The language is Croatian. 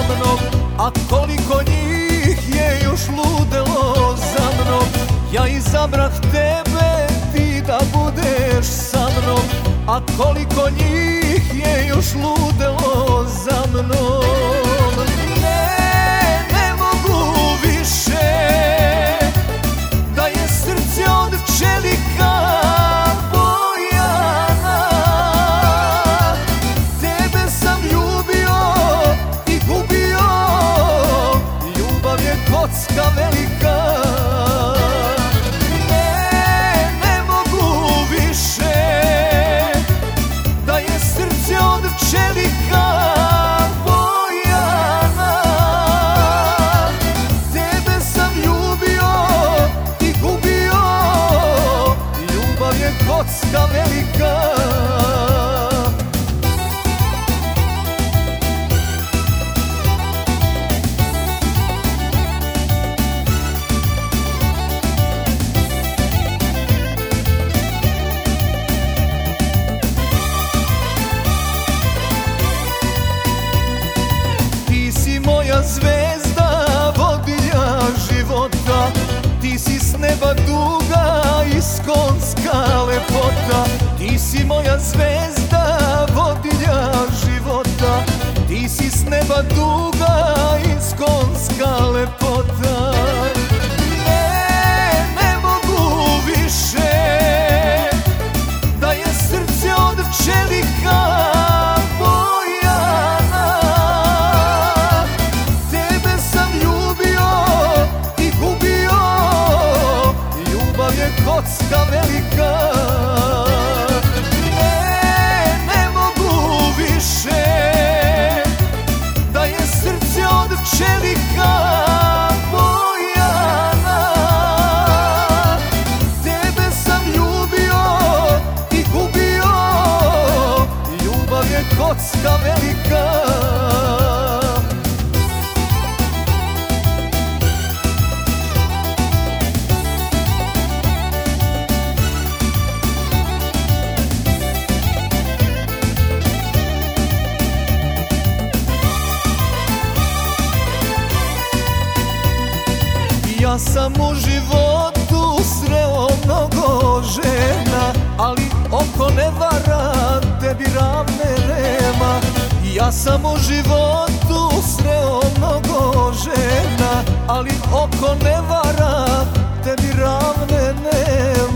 mnom, a koliko njih je još ludelo za mnom. Ja izabrah tebe, ti da budeš sa mnom, a koliko njih je još ludelo za mnom. Ne mogu više, da je srce od čelika bojana. Tebe sam ljubio i gubio, ljubav je kocka velika. Ne mogu više, da je srce od čelika bojana. Tebe sam ljubio i gubio, ljubav je kocka velika. Moja zvezda, vodilja života, ti si s neba duga, iskonska lepota. Ti si moja zvezda, vodilja života, ti si s neba duga, iskonska lepota. Ne mogu više, da je srce od čelika kocka velika. Ne mogu više, da je srce od čelika bojana. Tebe sam ljubio i gubio, ljubav je kocka velika. Ja sam u životu sreo mnogo žena, ali oko ne vara, tebi ravne nema. Ja sam u životu sreo mnogo žena, ali oko ne vara, tebi ravne nema.